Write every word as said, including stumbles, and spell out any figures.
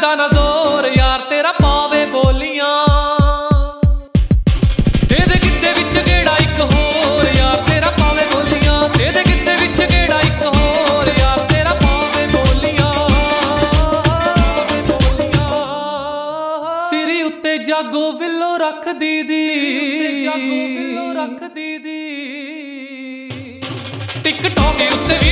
ਲੱਗਦਾ ਨਾ ਜ਼ੋਰ ਯਾਰ ਤੇਰਾ ਪਾਵੇ ਬੋਲੀਆਂ। ਇਹਦੇ ਗਿੱਧੇ ਵਿੱਚ ਗੇੜਾ ਇੱਕ ਹੋਰ ਯਾਰ ਤੇਰਾ ਪਾਵੇ ਬੋਲੀਆਂ। ਇਹਦੇ ਗਿੱਧੇ ਵਿੱਚ ਗੇੜਾ ਇੱਕ ਹੋਰ ਯਾਰ ਤੇਰਾ ਪਾਵੇ ਬੋਲੀਆਂ। ਸਿਰੀ ਉੱਤੇ ਜਾਗੋ ਵਿਲੋ ਰੱਖ ਦੀਦੀ, ਜਾਗੋ ਵਿਲੋ ਰੱਖ ਦੀਦੀ। ਟਿਕਟੋਕ ਉੱਤੇ